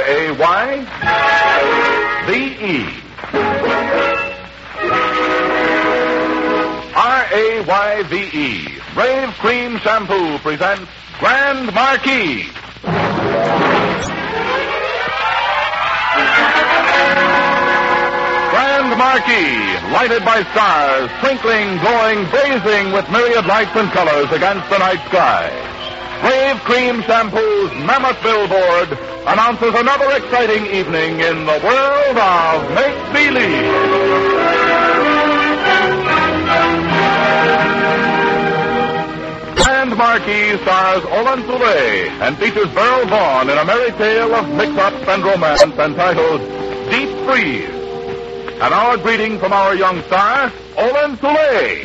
R-A-Y-V-E. R-A-Y-V-E. Rave Cream Shampoo presents Grand Marquis. Grand Marquis, lighted by stars, twinkling, glowing, blazing with myriad lights and colors against the night sky. Rave Cream Shampoo's mammoth billboard announces another exciting evening in the world of make-believe. Grand Marquis stars Olan Soule and features Beryl Vaughn in a merry tale of mix-up and romance entitled Deep Freeze. And our greeting from our young star, Olan Soule.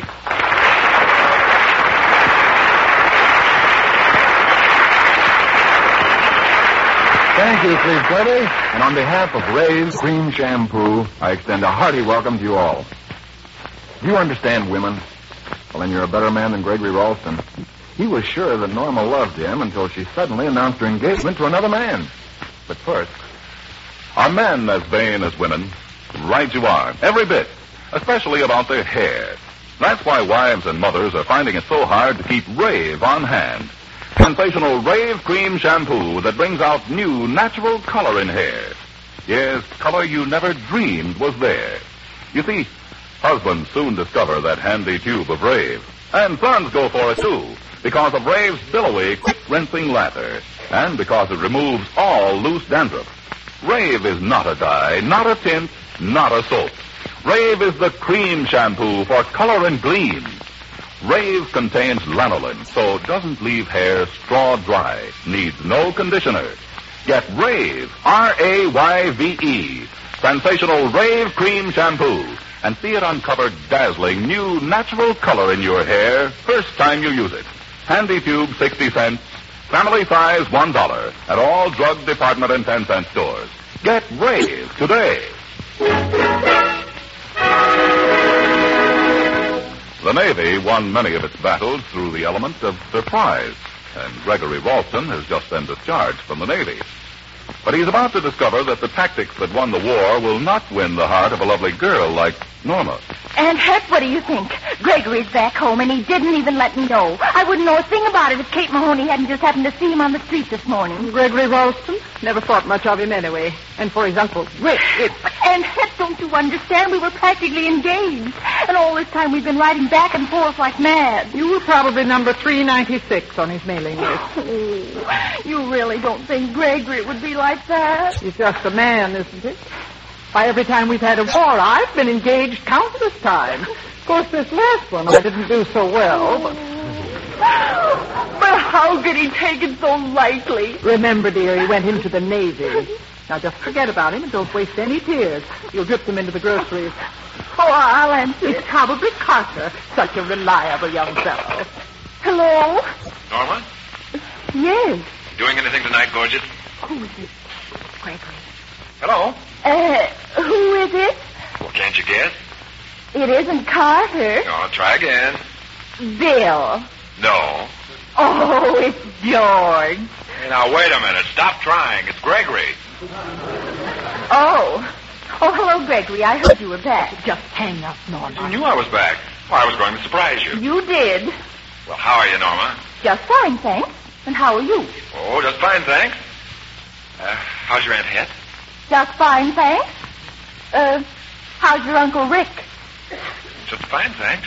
Thank you, Steve Clever. And on behalf of Rave Cream Shampoo, I extend a hearty welcome to you all. Do you understand women? Well, then you're a better man than Gregory Ralston. He was sure that Norma loved him until she suddenly announced her engagement to another man. But first, Are men as vain as women? Right you are, every bit, especially about their hair. That's why wives and mothers are finding it so hard to keep Rave on hand. Sensational Rave Cream Shampoo that brings out new natural color in hair. Yes, color you never dreamed was there. You see, husbands soon discover that handy tube of Rave. And sons go for it, too, because of Rave's billowy, quick-rinsing lather. And because it removes all loose dandruff. Rave is not a dye, not a tint, not a soap. Rave is the cream shampoo for color and gleam. Rave contains lanolin, so it doesn't leave hair straw dry, needs no conditioner. Get Rave, R-A-Y-V-E, sensational Rave Cream Shampoo, and see it uncover dazzling new natural color in your hair first time you use it. Handy tube, 60 cents. Family size, $1 at all drug department and 10-cent stores. Get Rave today. The Navy won many of its battles through the element of surprise, and Gregory Ralston has just been discharged from the Navy. But he's about to discover that the tactics that won the war will not win the heart of a lovely girl like Norma. Aunt Het, what do you think? Gregory's back home, and he didn't even let me know. I wouldn't know a thing about it if Kate Mahoney hadn't just happened to see him on the street this morning. Gregory Ralston? Never thought much of him anyway. And for his uncle, Rick, But Aunt Het, don't you understand? We were practically engaged. And all this time we've been writing back and forth like mad. You were probably number 396 on his mailing list. Oh, you really don't think Gregory would be like that? He's just a man, isn't it? Why, every time we've had a war, I've been engaged countless times. Of course, this last one I didn't do so well. But how could he take it so lightly? Remember, dear, he went into the Navy. Now, just forget about him and don't waste any tears. You'll drip them into the groceries. Oh, I'll answer. It's probably Carter, such a reliable young fellow. Hello? Norma? Yes. Doing anything tonight, gorgeous? Who is it? Gregory. Hello? Who is it? Well, can't you guess? It isn't Carter. No, try again. Bill. No. Oh, it's George. Hey, now, wait a minute. Stop trying. It's Gregory. Oh, hello, Gregory. I heard you were back. Just hang up, Norma. You knew I was back. Well, I was going to surprise you. You did. Well, how are you, Norma? Just fine, thanks. And how are you? Oh, just fine, thanks. How's your Aunt Het? Just fine, thanks. How's your Uncle Rick? Just fine, thanks.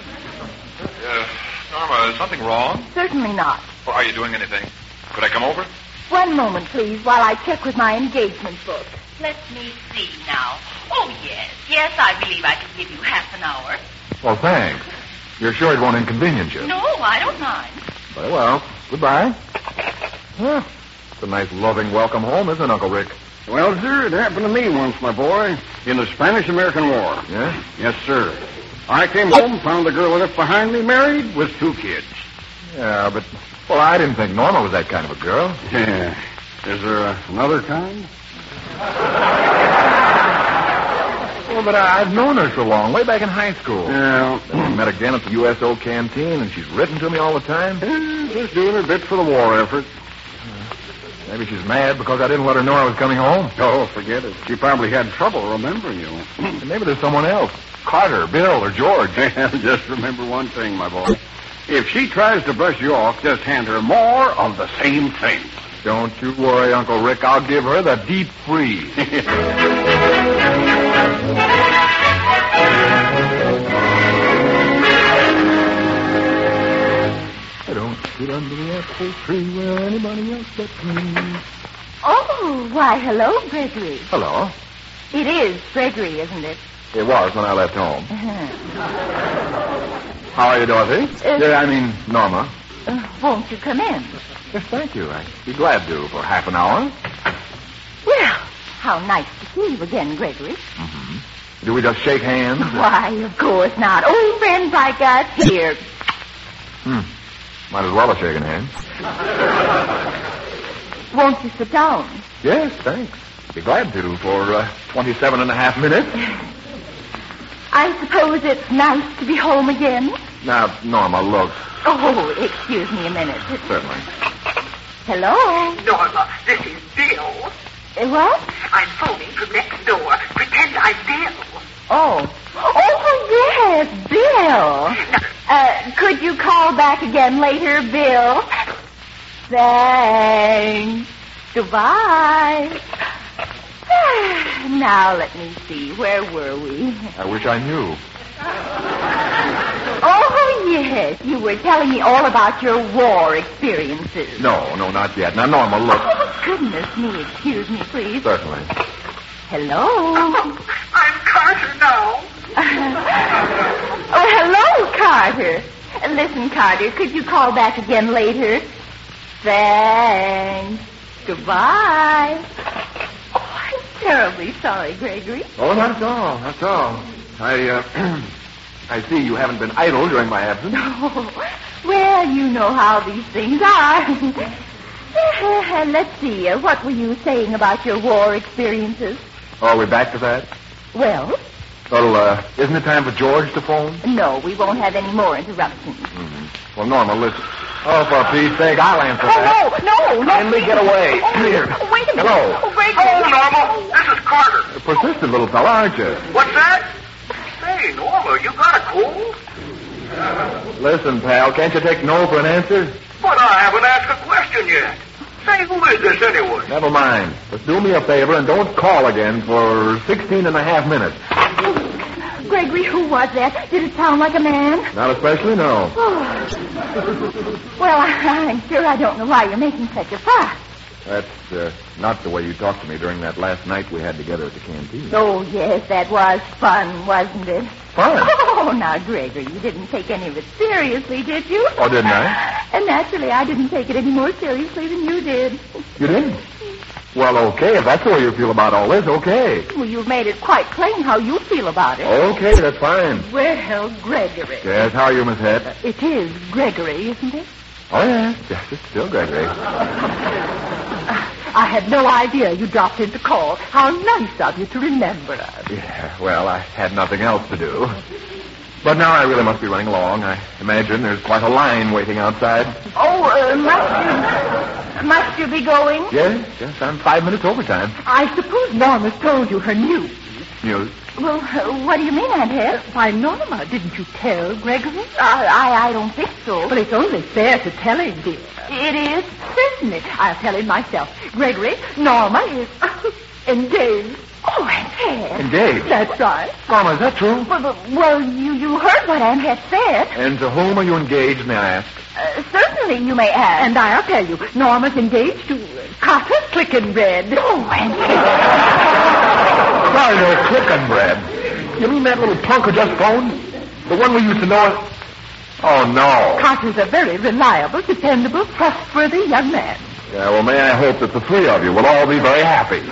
Norma, is something wrong? Certainly not. Or are you doing anything? Could I come over? One moment, please, while I check with my engagement book. Let me see now. Oh, yes. Yes, I believe I can give you half an hour. well, thanks. You're sure it won't inconvenience you? No, I don't mind. Very well. Goodbye. Well, it's a nice, loving welcome home, isn't it, Uncle Rick? Well, sir, it happened to me once, my boy, in the Spanish-American War. Yeah? Yes, sir. I came home, found the girl left behind me married with 2 kids. Yeah, but, well, I didn't think Norma was that kind of a girl. Yeah. Is there another kind? Well, but I've known her so long, way back in high school. Yeah. Then we met again at the USO canteen, and she's written to me all the time. Just doing her bit for the war effort. Maybe she's mad because I didn't let her know I was coming home. Oh, forget it. She probably had trouble remembering you. And maybe there's someone else. Carter, Bill, or George. Just remember one thing, my boy. If she tries to brush you off, just hand her more of the same thing. Don't you worry, Uncle Rick. I'll give her the deep freeze. I don't sit under the apple tree where anybody else gets me. Oh, why, hello, Gregory. Hello. It is Gregory, isn't it? It was when I left home. Uh-huh. How are you, Dorothy? Norma. Won't you come in? Yes, thank you. I'd be glad to for half an hour. Well, how nice to see you again, Gregory. Mm-hmm. Do we just shake hands? Why, of course not. Old friends like us here. Might as well have shaken hands. Won't you sit down? Yes, thanks. Be glad to for 27 and a half minutes. I suppose it's nice to be home again. Now, Norma, look. Oh, excuse me a minute. Certainly. Hello? Norma, this is Bill. What? I'm phoning from next door. Pretend I'm Bill. Oh, yes, Bill. Could you call back again later, Bill? Thanks. Goodbye. Now, let me see. Where were we? I wish I knew. Oh, yes. You were telling me all about your war experiences. No, not yet. Now, Norma, look. Oh, goodness me. Excuse me, please. Certainly. Hello? I'm Carter now. Oh, hello, Carter. Listen, Carter, could you call back again later? Thanks. Goodbye. Oh, I'm terribly sorry, Gregory. Oh, not at all. Not at all. I see you haven't been idle during my absence. Oh, well, you know how these things are. Let's see. What were you saying about your war experiences? Oh, are we back to that? Well? Well, isn't it time for George to phone? No, we won't have any more interruptions. Mm-hmm. Well, Norma, listen. Oh, for Pete's sake, I'll answer that. No. Kindly get away. Come here. Wait a minute. Hello. Oh, Gregory. Hello, Norma. This is Carter. A persistent little fella, aren't you? What's that? Say, Norma, you got a cold? Listen, pal, can't you take no for an answer? But I haven't asked a question yet. Say, who is this anyway? Never mind. Just do me a favor and don't call again for 16 and a half minutes. Gregory, who was that? Did it sound like a man? Not especially, no. Oh. Well, I'm sure I don't know why you're making such a fuss. That's not the way you talked to me during that last night we had together at the canteen. Oh, yes, that was fun, wasn't it? Fun? Oh, now, Gregory, you didn't take any of it seriously, did you? Oh, didn't I? And naturally, I didn't take it any more seriously than you did. You didn't? Well, okay, if that's the way you feel about all this, okay. Well, you've made it quite plain how you feel about it. Okay, that's fine. Well, Gregory. Yes, how are you, Miss Head? It is Gregory, isn't it? Oh, yes, it's still Gregory. I had no idea you dropped in to call. How nice of you to remember us. Yeah, well, I had nothing else to do. But now I really must be running along. I imagine there's quite a line waiting outside. Oh, must you be going? Yes, I'm 5 minutes overtime. I suppose Norma's told you her news. News? Well, what do you mean, Aunt Hess? Why, Norma, didn't you tell Gregory? I don't think so. Well, it's only fair to tell him, dear. It is? Certainly. I'll tell him myself. Gregory, Norma is engaged. Oh, Aunt Hess. Engaged? That's right. Norma, is that true? Well, you heard what Aunt Hess said. And to whom are you engaged, may I ask? Certainly, you may ask. And I'll tell you, Norma's engaged to Carter Clickenbread. Oh, Aunt Hess. Carter Clickenbread? You mean that little punk who just phoned? The one we used to know? Oh, no. Carter's a very reliable, dependable, trustworthy young man. Yeah, well, may I hope that the three of you will all be very happy.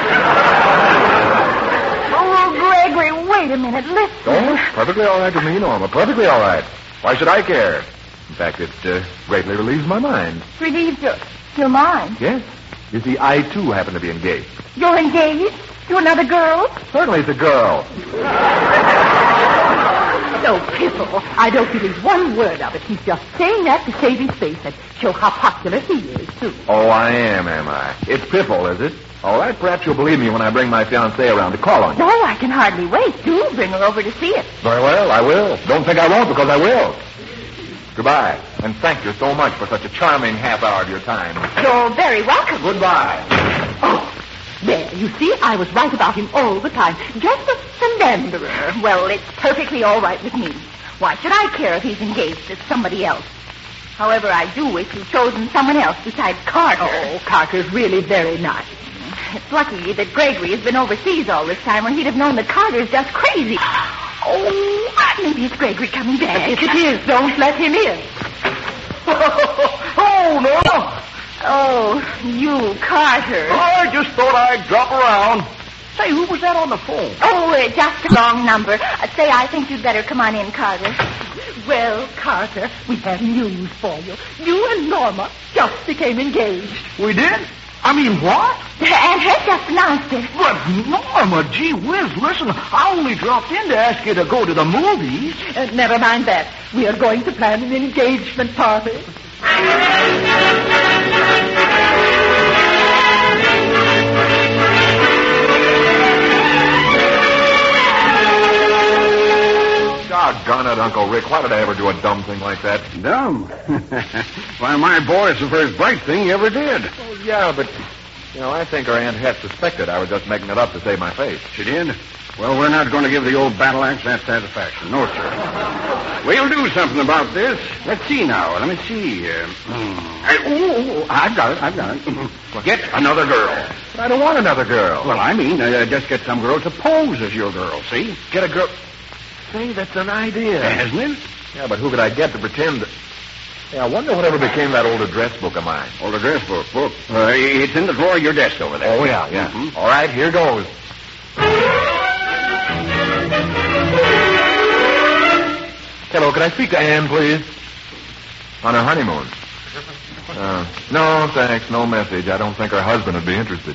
Oh, Gregory, wait a minute. Listen. Oh, perfectly all right with me, Norma. Perfectly all right. Why should I care? In fact, it greatly relieves my mind. Relieves your mind? Yes. You see, I, too, happen to be engaged. You're engaged? To another girl? Certainly it's a girl. No, Piffle. I don't believe one word of it. He's just saying that to save his face and show how popular he is, too. Oh, I am I? It's Piffle, is it? All right, perhaps you'll believe me when I bring my fiancée around to call on you. No, I can hardly wait. Do bring her over to see it. Very well, I will. Don't think I won't, because I will. Goodbye, and thank you so much for such a charming half hour of your time. You're very welcome. Goodbye. Oh, there, you see, I was right about him all the time. Just a philanderer. Well, it's perfectly all right with me. Why should I care if he's engaged to somebody else? However, I do wish you'd chosen someone else besides Carter. Oh, Carter's really very nice. It's lucky that Gregory has been overseas all this time, or he'd have known that Carter's just crazy. Oh, maybe it's Gregory coming back. If it is, don't let him in. Oh, no. Oh, you, Carter. I just thought I'd drop around. Say, who was that on the phone? Oh, just a wrong number. Say, I think you'd better come on in, Carter. Well, Carter, we have news for you. You and Norma just became engaged. We did? I mean, what? Aunt Het just announced it. But, Norma, gee whiz, listen, I only dropped in to ask you to go to the movies. Never mind that. We are going to plan an engagement party. Doggone it, Uncle Rick. Why did I ever do a dumb thing like that? Dumb? Why, my boy, it's the first bright thing you ever did. Oh, yeah, but, I think our Aunt Het suspected I was just making it up to save my face. She did? Well, we're not going to give the old battle axe that satisfaction. No, sir. We'll do something about this. Let's see now. Let me see. I've got it. Get another girl. I don't want another girl. Well, I mean, just get some girl to pose as your girl, see? Get a girl... Say, that's an idea. Hasn't it? Yeah, but who could I get to pretend that... Yeah, I wonder whatever became that old address book of mine. Old address book? It's in the drawer of your desk over there. Oh, yeah. Mm-hmm. All right, here goes. Hello, can I speak to Anne, please? On her honeymoon. No, thanks. No message. I don't think her husband would be interested.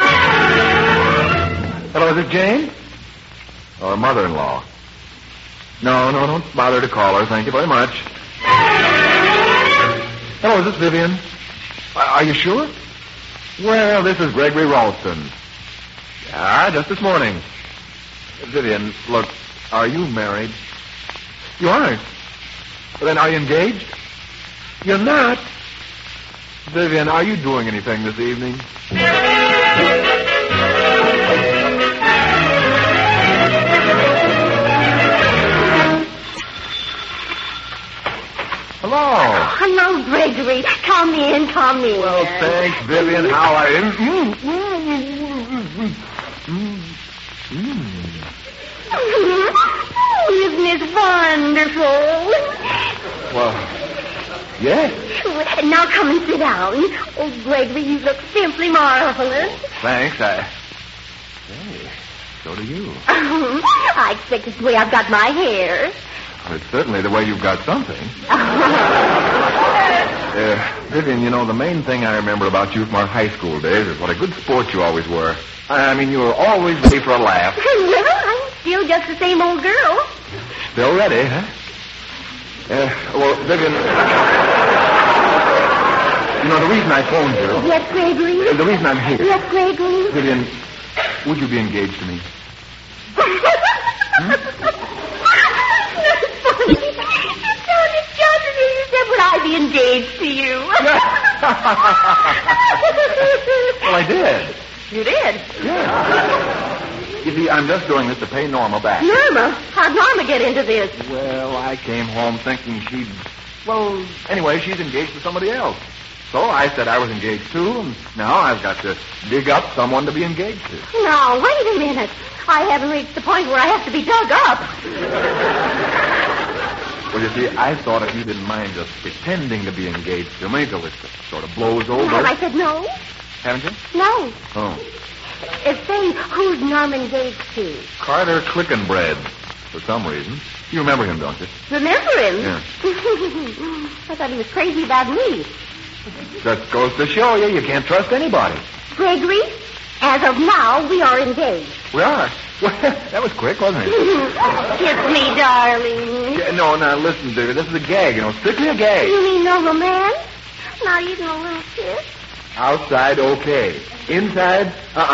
Hello, is it Jane? Or her mother-in-law? No, don't bother to call her. Thank you very much. Hello, is this Vivian? Are you sure? Well, this is Gregory Ralston. Yeah, just this morning. Vivian, look, are you married? You aren't. Well, then are you engaged? You're not. Vivian, are you doing anything this evening? Hello. Hello, Gregory. Come in. Well, thanks, Vivian. How are you? Isn't it wonderful? Well, yes. Now come and sit down. Oh, Gregory, you look simply marvelous. Thanks. Hey, so do you. I expect it's the way I've got my hair. Well, it's certainly the way you've got something. Vivian, the main thing I remember about you from our high school days is what a good sport you always were. I mean, you were always ready for a laugh. Well, I'm still just the same old girl. Still ready, huh? Well, Vivian, the reason I phoned you... Yes, Gregory? The reason I'm here... Yes, Gregory? Vivian, would you be engaged to me? Would I be engaged to you? Well, I did. You did? Yeah. You see, I'm just doing this to pay Norma back. Norma? How'd Norma get into this? Well, I came home thinking she'd... Well, anyway, she's engaged to somebody else. So I said I was engaged too, and now I've got to dig up someone to be engaged to. Now, wait a minute. I haven't reached the point where I have to be dug up. Well, you see, I thought if you didn't mind just pretending to be engaged to me till it sort of blows over. Have I said no? Haven't you? No. Oh. Say, who's Norma engaged to? Carter Clickenbread, for some reason. You remember him, don't you? Remember him? Yeah. I thought he was crazy about me. Just goes to show you can't trust anybody. Gregory, as of now, we are engaged. We are? Well, that was quick, wasn't it? Kiss me, darling. Yeah, no, now listen, Vivi. This is a gag, strictly a gag. You mean no romance? Not even a little kiss? Outside, okay. Inside,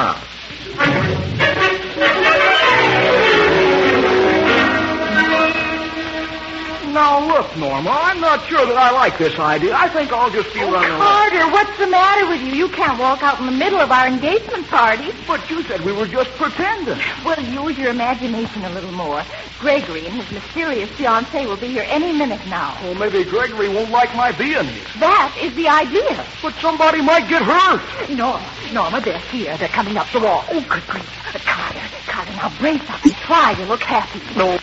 Now, look, Norma, I'm not sure that I like this idea. I think I'll just be running away. Carter, what's the matter with you? You can't walk out in the middle of our engagement party. But you said we were just pretending. Well, use your imagination a little more. Gregory and his mysterious fiancée will be here any minute now. Well, maybe Gregory won't like my being here. That is the idea. But somebody might get hurt. Norma, they're here. They're coming up the wall. Oh, good grief. Carter, now brace up and try to look happy. No.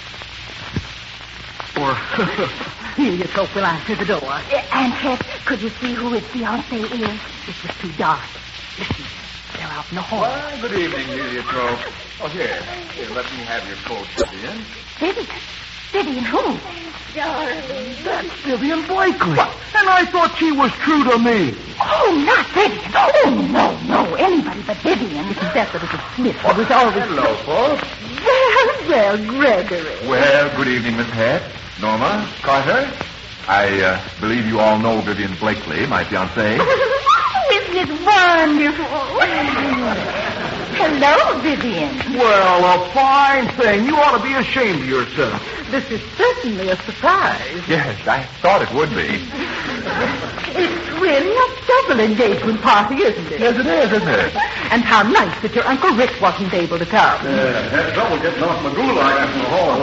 Here you go, we'll answer the door. Aunt Het, could you see who his fiancée is? It was too dark. Listen, they're out in the hall. Well, good evening, Heliotrope. Oh, here, let me have your coat, Vivian. Vivian who? Darling. That's Vivian Blakely. What? And I thought she was true to me. Oh, not Vivian. Oh, no. Anybody but Vivian. Isn't that the little Smith who was always... Hello, folks. Well, Gregory. Well, good evening, Miss Het. Norma, Carter. I believe you all know Vivian Blakely, my fiancée. Isn't it wonderful? Hello, Vivian. Well, a fine thing. You ought to be ashamed of yourself. This is certainly a surprise. Yes, I thought it would be. It's really a double engagement party, isn't it? Yes, it is, isn't it? And how nice that your Uncle Rick wasn't able to come. Had trouble getting off my gulag in the hall.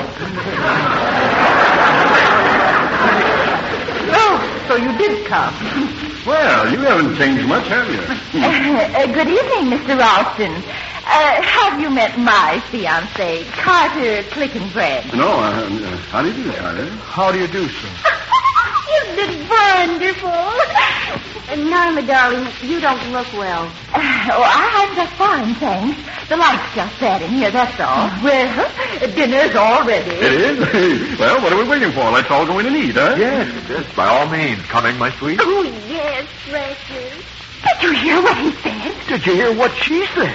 Oh, so you did come. Well, you haven't changed much, have you? Good evening, Mr. Ralston. Have you met my fiancé, Carter Clickenbread? No, how do you do, Carter? How do you do, sir? Isn't it wonderful? Norma, darling, you don't look well. I'm just fine, thanks. The light's just bad in here, that's all. Well, dinner's all ready. It is? Well, what are we waiting for? Let's all go in and eat, huh? Yes, by all means. Coming, my sweet. Oh, yes, precious. Did you hear what he said? Did you hear what she said?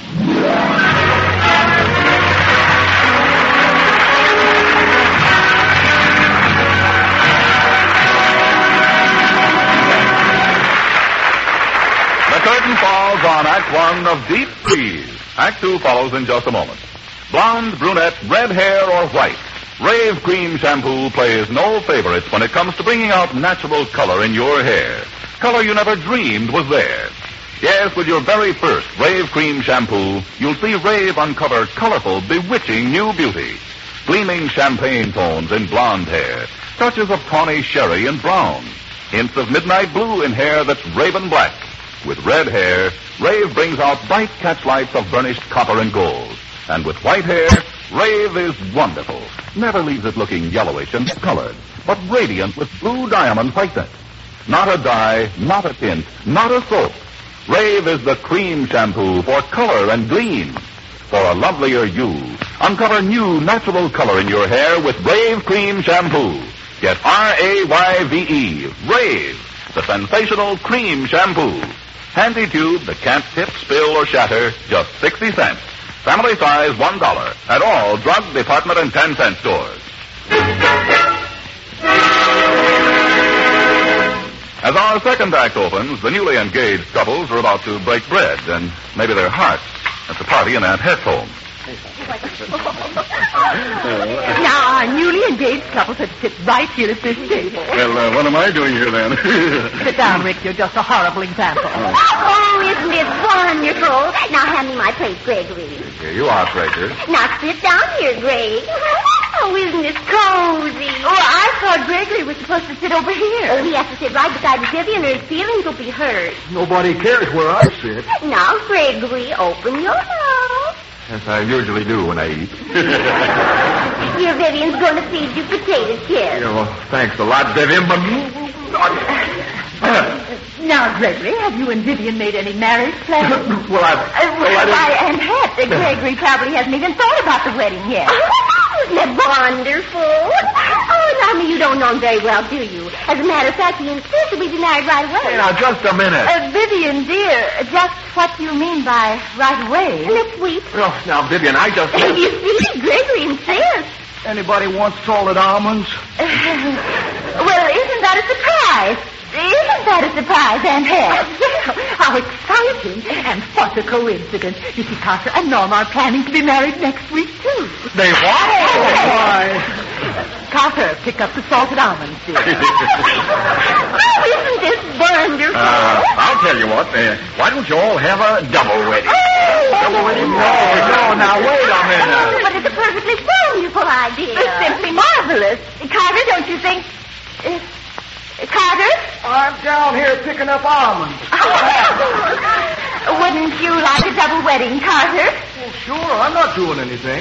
The curtain falls on Act One of Deep Freeze. Act Two follows in just a moment. Blonde, brunette, red hair, or white, Rave Cream Shampoo plays no favorites when it comes to bringing out natural color in your hair. Color you never dreamed was there. Yes, with your very first Rave Cream Shampoo, you'll see Rave uncover colorful, bewitching new beauty. Gleaming champagne tones in blonde hair, touches of tawny sherry in brown, hints of midnight blue in hair that's raven black. With red hair, Rave brings out bright catchlights of burnished copper and gold. And with white hair, Rave is wonderful. Never leaves it looking yellowish and discolored, but radiant with blue diamond whiteness. Not a dye, not a tint, not a soap. Rave is the cream shampoo for color and gleam. For a lovelier you, uncover new natural color in your hair with Rave Cream Shampoo. Get R-A-Y-V-E, Rave, the sensational cream shampoo. Handy tube that can't tip, spill, or shatter, just 60 cents. Family size, $1 at all drug, department, and 10-cent stores. As our second act opens, the newly engaged couples are about to break bread, and maybe their hearts, at the party in Aunt Het's home. Now, our newly engaged couple should sit right here at this table. Well, what am I doing here, then? Sit down, Rick. You're just a horrible example. Oh, isn't it wonderful? Now, hand me my plate, Gregory. Here you are, Fraser. Now, sit down here, Greg. Oh, isn't it cozy? Oh, I thought Gregory was supposed to sit over here. Oh, he has to sit right beside Vivian or his feelings will be hurt. Nobody cares where I sit. Now, Gregory, open your mouth. Yes, I usually do when I eat. Your Vivian's going to feed you potato chips. Well, thanks a lot, Vivian, but... Now, Gregory, have you and Vivian made any marriage plans? Well, Why, Aunt Het, Gregory probably hasn't even thought about the wedding yet. Isn't that wonderful? Oh, Oh, Norma, you don't know him very well, do you? As a matter of fact, he insists that we be married right away. Hey, now, just a minute. Vivian, dear, just what do you mean by right away? Next week. Oh, now, Vivian, I just... You see, Gregory insists. Anybody want salted almonds? Well, isn't that a surprise? Isn't that a surprise, Aunt Hep? How exciting. And what a coincidence. You see, Carter and Norma are planning to be married next week, too. They what? Why? Carter, pick up the salted almonds, dear. Oh, isn't this wonderful? I'll tell you what. Why don't you all have a double wedding? Double wedding? No, now, wait a minute. But it's a perfectly wonderful idea. It's simply marvelous. Carter, don't you think... Carter? I'm down here picking up almonds. Wouldn't you like a double wedding, Carter? Well, sure. I'm not doing anything.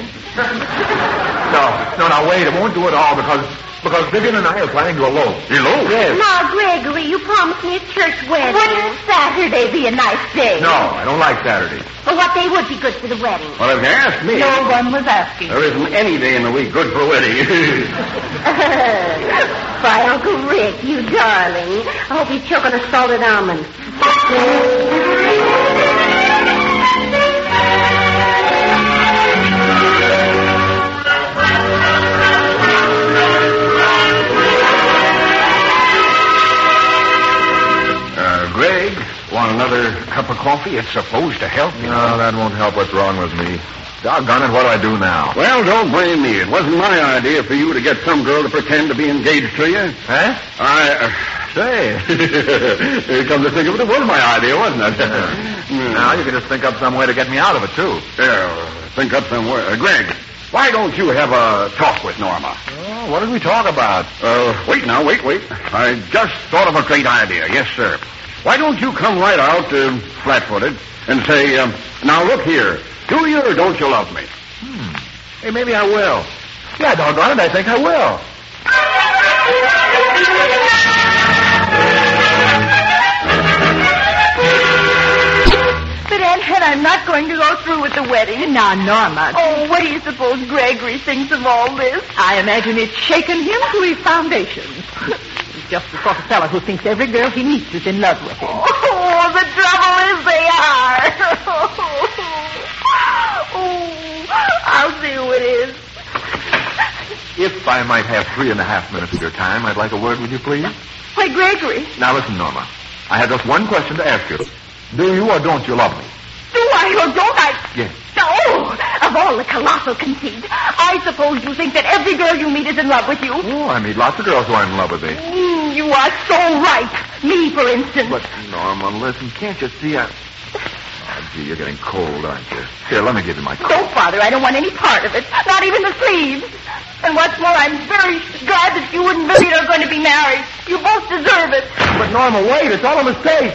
No, now, wait. It won't do it all because Vivian and I are planning to elope. Elope? Yes. Now, Gregory, you promised me a church wedding. Wouldn't Saturday be a nice day? No, I don't like Saturday. Well, what day would be good for the wedding? Well, if you ask me, No one was asking. there isn't any day in the week good for a wedding. Why, Uncle Rick, you darling. I hope you choke on a salted almond. Greg, want another cup of coffee? It's supposed to help you. No, that won't help. What's wrong with me? Doggone it, what do I do now? Well, don't blame me. It wasn't my idea for you to get some girl to pretend to be engaged to you. Huh? Say, come to think of it, it was my idea, wasn't it? Now you can just think up some way to get me out of it, too. Yeah, think up some way. Greg, why don't you have a talk with Norma? Oh, what did we talk about? Wait. I just thought of a great idea. Yes, sir. Why don't you come right out, flat-footed, and say, now look here, do you or don't you love me? Hey, maybe I will. Yeah, doggone it, I think I will. But Aunt Hannah, I'm not going to go through with the wedding. Now, Norma. Oh, what do you suppose Gregory thinks of all this? I imagine it's shaken him to his foundations. He's just the sort of fellow who thinks every girl he meets is in love with him. Oh, the trouble is they are. Oh, I'll see who it is. If I might have 3.5 minutes of your time, I'd like a word with you, please. Why, Gregory, Now, listen, Norma. I have just one question to ask you. Do you or don't you love me? do I or don't I? Yes. Oh, of all the colossal conceit, I suppose you think that every girl you meet is in love with you. Oh, I meet lots of girls who are in love with me. You are so right. Me, for instance. But, Norma, listen, can't you see Oh, gee, you're getting cold, aren't you? Here, let me give you my coat. Don't bother. I don't want any part of it. Not even the sleeves. And what's more, I'm very glad that you and Vivian are going to be married. You both deserve it. But, Norma, wait. It's all a mistake.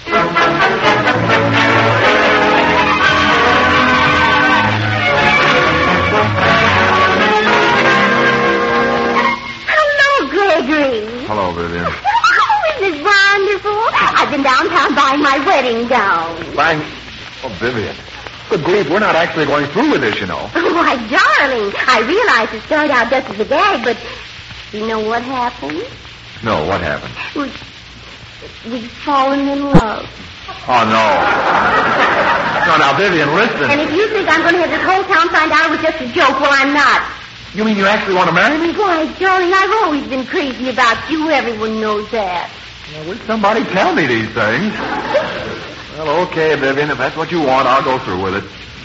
Hello, Gregory. Hello, Vivian. Oh, isn't it wonderful? I've been downtown buying my wedding gown. Bang. Oh, Vivian. Good grief, we're not actually going through with this, you know. Why, darling, I realize it started out just as a gag, but you know what happened? No, what happened? We've fallen in love. Oh, no. No, now, Vivian, listen. And if you think I'm going to have this whole town find out it was just a joke, well, I'm not. You mean you actually want to marry me? Why, darling, I've always been crazy about you. Everyone knows that. Well, will somebody tell me these things? Well, okay, Vivian, if that's what you want, I'll go through with it.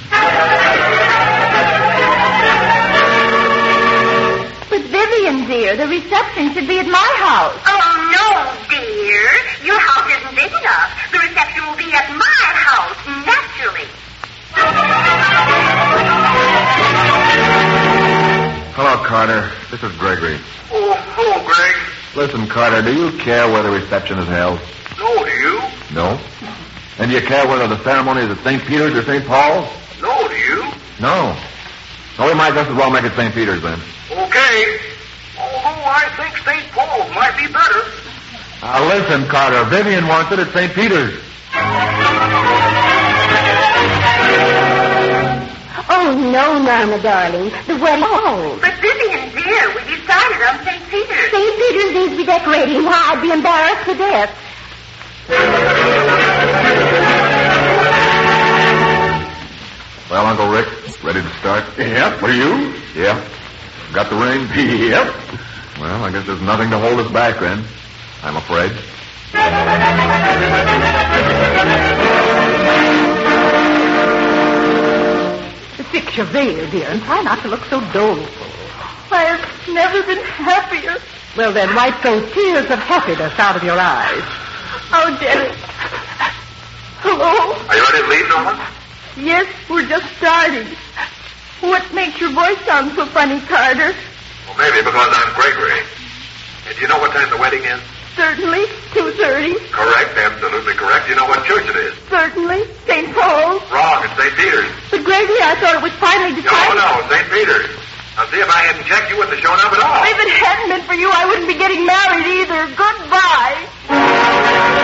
But, Vivian, dear, the reception should be at my house. Oh, no, dear. Your house isn't big enough. The reception will be at my house, naturally. Hello, Carter. This is Gregory. Oh, hello, Greg. Listen, Carter, do you care where the reception is held? No, do you? No? And do you care whether the ceremony is at St. Peter's or St. Paul's? No, do you? No. No, we might just as well make it St. Peter's then. Okay. Although I think St. Paul's might be better. Now, listen, Carter. Vivian wants it at St. Peter's. Oh, no, Norma, darling. The wedding. Oh. But, Vivian, dear, will you started on St. Peter's. St. Peter's needs to be decorating. Why, I'd be embarrassed to death. Well, Uncle Rick, ready to start? Yep, are you? Yeah. Got the ring? Yep. Well, I guess there's nothing to hold us back then. I'm afraid. Fix your veil, dear, and try not to look so doleful. I've never been happier. Well, then, wipe those tears of happiness out of your eyes. Oh, Dennis. Hello? Are you ready to leave, Norman? Yes, we're just starting. What makes your voice sound so funny, Carter? Well, maybe because I'm Gregory. And do you know what time the wedding is? Certainly, 2:30. Correct, absolutely correct. Do you know what church it is? Certainly, St. Paul's. Wrong, it's St. Peter's. But Gregory, I thought it was finally decided. No, St. Peter's. Now, see, if I hadn't checked, you wouldn't have shown up at all. If it hadn't been for you, I wouldn't be getting married either. Goodbye.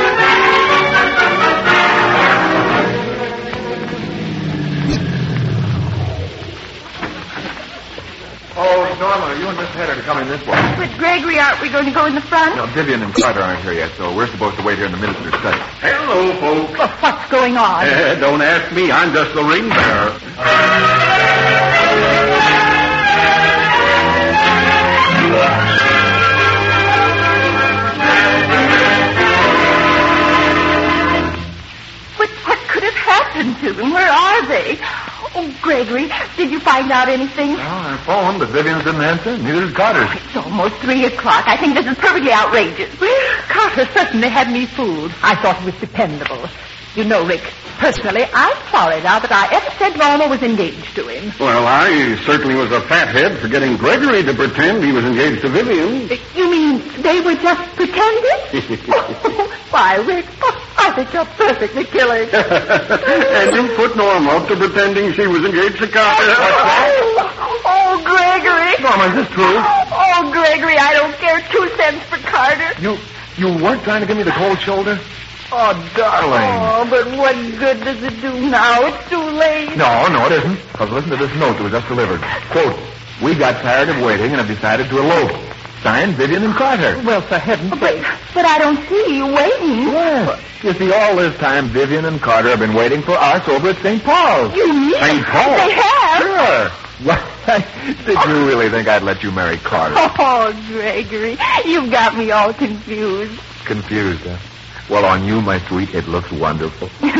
Oh, Norma, you and Miss Heather are coming this way. But Gregory, aren't we going to go in the front? No, Vivian and Carter aren't here yet, so we're supposed to wait here in the minister's study. Hello, folks. Well, what's going on? Don't ask me. I'm just the ring bearer. What could have happened to them? Where are they? Oh, Gregory, did you find out anything? No, I phoned, but Vivian didn't answer. Neither did Carter. It's almost 3 o'clock. I think this is perfectly outrageous. Carter certainly had me fooled. I thought he was dependable. You know, Rick, personally, I'm sorry now that I ever said Norma was engaged to him. Well, I certainly was a fathead for getting Gregory to pretend he was engaged to Vivian. You mean they were just pretending? Why, Rick, I think you're perfectly killing. And you put Norma up to pretending she was engaged to Carter. Oh, Gregory. Norma, is this true? Oh, Gregory, I don't care 2 cents for Carter. You weren't trying to give me the cold shoulder? Oh, darling. Oh, but what good does it do now? It's too late. No, it isn't. Because listen to this note that was just delivered. Quote, we got tired of waiting and have decided to elope. Signed, Vivian and Carter. Well, for heaven's sake. But I don't see you waiting. Yes. You see, all this time, Vivian and Carter have been waiting for us over at St. Paul's. You mean St. Paul? They have? Sure. Why, did you really think I'd let you marry Carter? Oh, Gregory, you've got me all confused. Confused, huh? Well, on you, my sweet, it looks wonderful. There's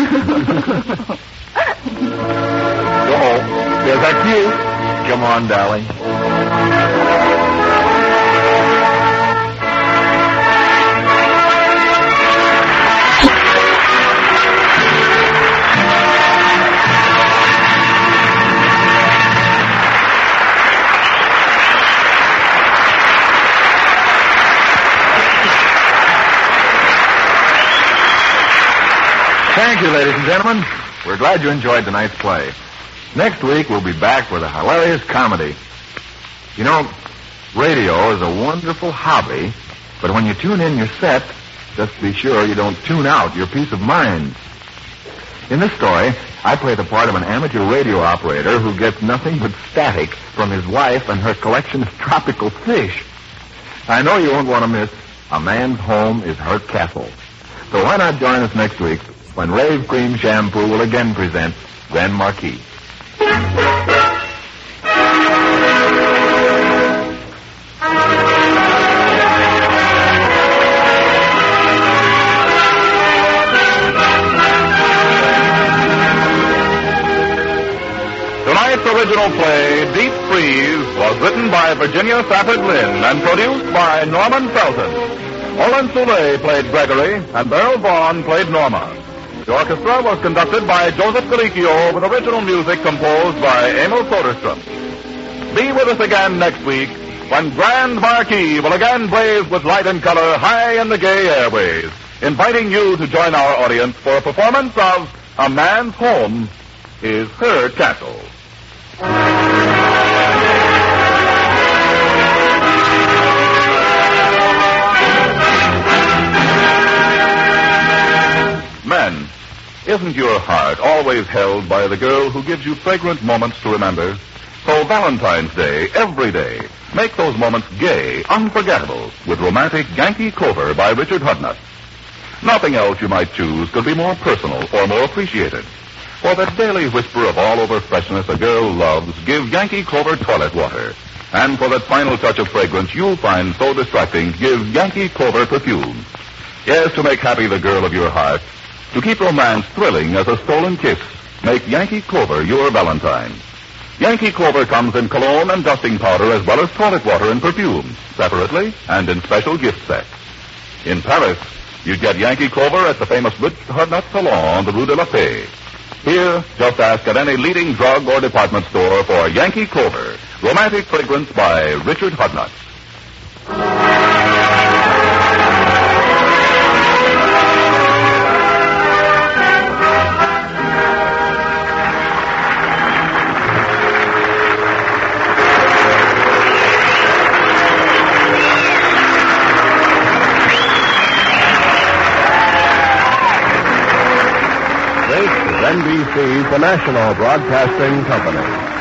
our cue. Come on, darling. Thank you, ladies and gentlemen. We're glad you enjoyed tonight's play. Next week, we'll be back with a hilarious comedy. You know, radio is a wonderful hobby, but when you tune in your set, just be sure you don't tune out your peace of mind. In this story, I play the part of an amateur radio operator who gets nothing but static from his wife and her collection of tropical fish. I know you won't want to miss A Man's Home is Her Castle. So why not join us next week when Rave Cream Shampoo will again present Grand Marquis. Tonight's original play, Deep Freeze, was written by Virginia Stafford Lynn and produced by Norman Felton. Olin Soule played Gregory, and Beryl Vaughn played Norma. The orchestra was conducted by Joseph Colicchio with original music composed by Emil Soderstrom. Be with us again next week when Grand Marquis will again blaze with light and color high in the gay airways, inviting you to join our audience for a performance of A Man's Home is Her Castle. Men, isn't your heart always held by the girl who gives you fragrant moments to remember? So Valentine's Day, every day, make those moments gay, unforgettable with romantic Yankee Clover by Richard Hudnut. Nothing else you might choose could be more personal or more appreciated. For that daily whisper of all-over freshness a girl loves, give Yankee Clover toilet water. And for that final touch of fragrance you'll find so distracting, give Yankee Clover perfume. Yes, to make happy the girl of your heart, to keep romance thrilling as a stolen kiss, make Yankee Clover your Valentine. Yankee Clover comes in cologne and dusting powder as well as toilet water and perfumes, separately and in special gift sets. In Paris, you get Yankee Clover at the famous Richard Hudnut Salon on the Rue de la Paix. Here, just ask at any leading drug or department store for Yankee Clover, romantic fragrance by Richard Hudnut. NBC, the national broadcasting company.